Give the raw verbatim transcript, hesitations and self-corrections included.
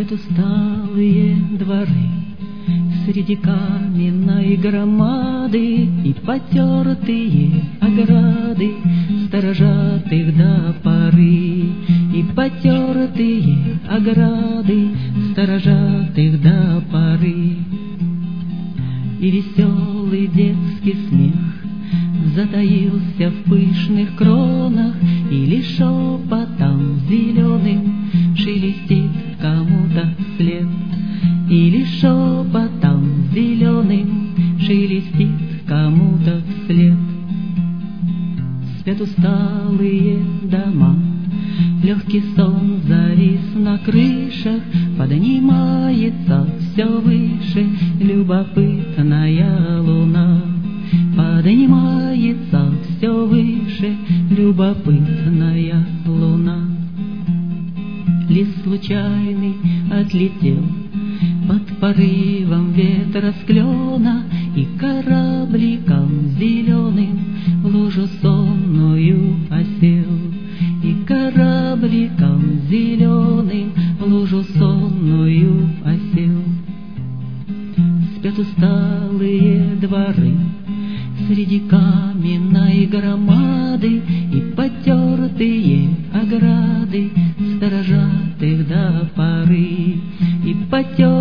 Спят усталые дворы среди каменной громады, и потертые ограды сторожат их до поры, и потертые ограды сторожат их до поры. И веселый детский смех затаился в пышных кронах, и лишь шепотом зеленым шелестит кому-то вслед, и лишь шепотом зеленым шелестит кому-то вслед. Спят усталые дома, легкий сон завис на крышах, поднимается все выше любопытная луна, поднимается все выше любопытная луна. Лист случайный отлетел под порывом ветра с клена, и корабликом зеленым в лужу сонную осел, и корабликом зеленым в лужу сонную осел. Спят усталые дворы среди каменной громады, и потертые ограды сторожат их до поры, и потертые